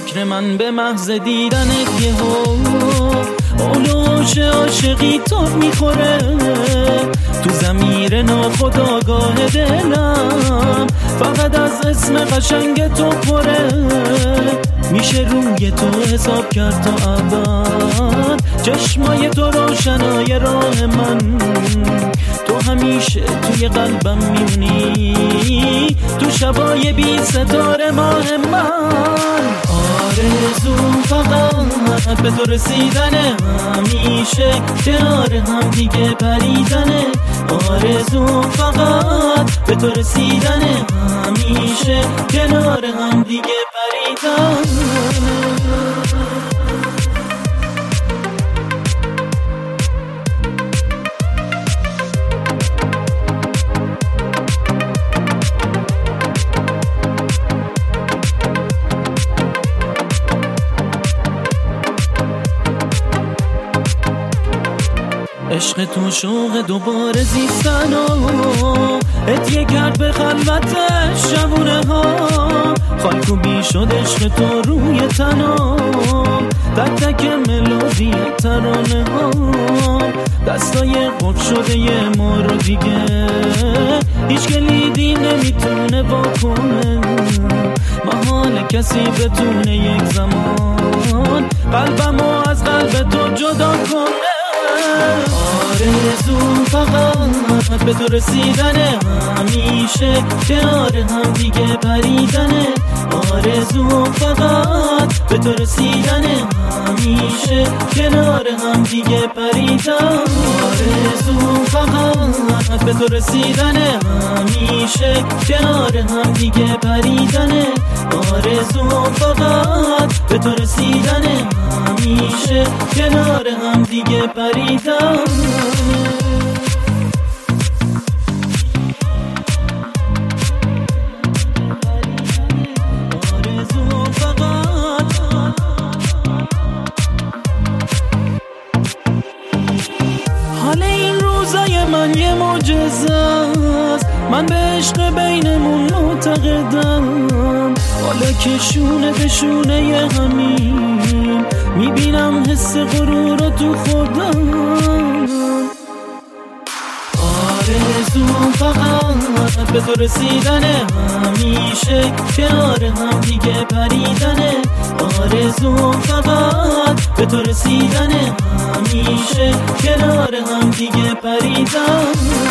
فکر من به محض دیدنت یهو اولوش عاشقی تو میخوره تو ضمیر ناخودآگاه دلم، فقط از اسم قشنگ تو پره. میشه روی تو حساب کرد تا ابد، چشمای تو روشنای راه من، تو همیشه توی قلبم میمونی، تو شبای بی ستاره ماه من. آرزو فقط به تو رسیدنه، همیشه کنار هم دیگه پریدنه. آرزو فقط به تو رسیدنه، همیشه کنار هم دیگه پریدنه. عشق تو شوق دوباره زیستن و اتیه کرد به خلوت شبونه ها، خاک و بی شد عشق تو روی تنها، تک تک ملودی ترانه ها، دستای قفل شده یه ما رو دیگه هیچ کلیدی نمیتونه واکنه، محال کسی بتونه یک زمان قلبمو از قلب تو جدا کنه. آرزو فقط به تو رسیدنه، همیشه کنار هم دیگه پریدنه. آرزو فقط به تو رسیدنه، همیشه کنار هم دیگه پریدن. آرزو فقط به تو رسیدنه، همیشه کنار هم دیگه پریدنه. آرزو فقط به تو رسیدنه، همیشه کنار هم دیگه پریدن. حال این روزای من یه معجزه است، من به عشق بینمون معتقدم، حالا که شونه به شونه همین میبینم حس غرور رو تو خودم. آرزو فقط به تو رسیدنه، همیشه کنار هم دیگه پریدنه. آرزو فقط به تو رسیدنه، همیشه کنار هم دیگه پریدن.